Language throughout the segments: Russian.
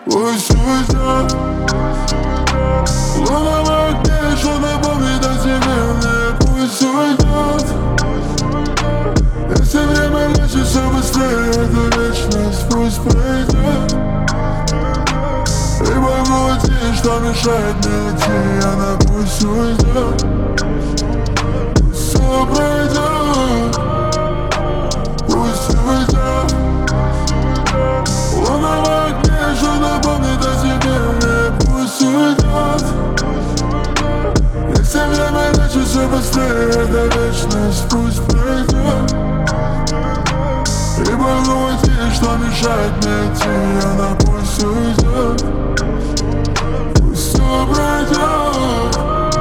Пусть уйдет. Луна в окне, что напомнит о тебе мне. Пусть уйдет. Если время лечит все быстрее, это вечность пусть пройдет. И погоди, что мешает мне идти, она пусть уйдет. Пусть все пройдет. Пусть уйдет. Луна в окне, что напомнит о тебе мне. Пусть уйдет. Если время лечит все быстрее, это вечность пусть пройдет. И погоди, что мешает мне идти, она пусть уйдет. Пусть все пройдет.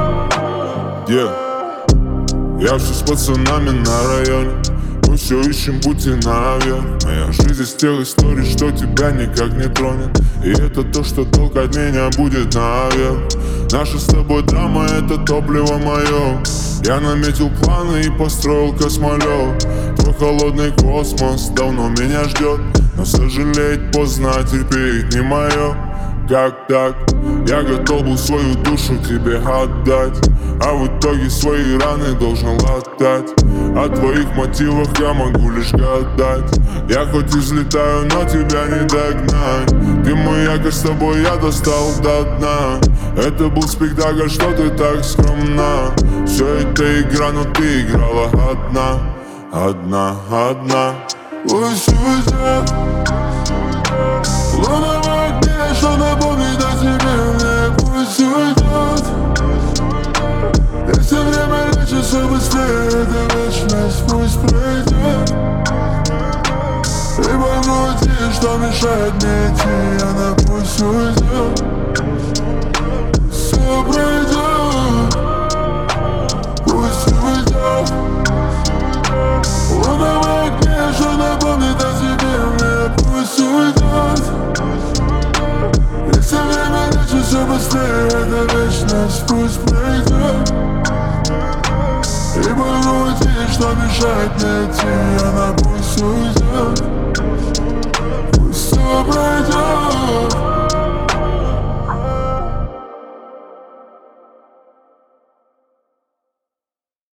Я все с пацанами на районе. Мы все ищем пути наверх. Моя жизнь из тех историй, что тебя никак не тронет. И это то, что толкать меня будет наверх. Наша с тобой драма, это топливо мое. Я наметил планы и построил космолет. Твой холодный космос давно меня ждет. Но сожалеть поздно, терпеть не мое. Как так? Я готов был свою душу тебе отдать, а в итоге свои раны должен латать. О твоих мотивах я могу лишь гадать. Я хоть и взлетаю, но тебя не догнать. Ты мой якорь, с тобой я достал до дна. Это был спектакль, что ты так скромна. Все это игра, но ты играла одна. Одна, одна. Пусть уйдет. Луна в окне, что напомнит о тебе мне. Пусть уйдет. Если время лечит все быстрее, это вечность пусть пройдет. И погоди, что мешает мне идти, она пусть уйдет. Все пройдет. Пусть уйдет. Луна в окне, что напомнит о тебе мне. Пусть уйдет. Если время лечит все быстрее, это вечность пусть пройдет. И погоди, что мешает мне идти, она пусть уйдет. Пусть все пройдет.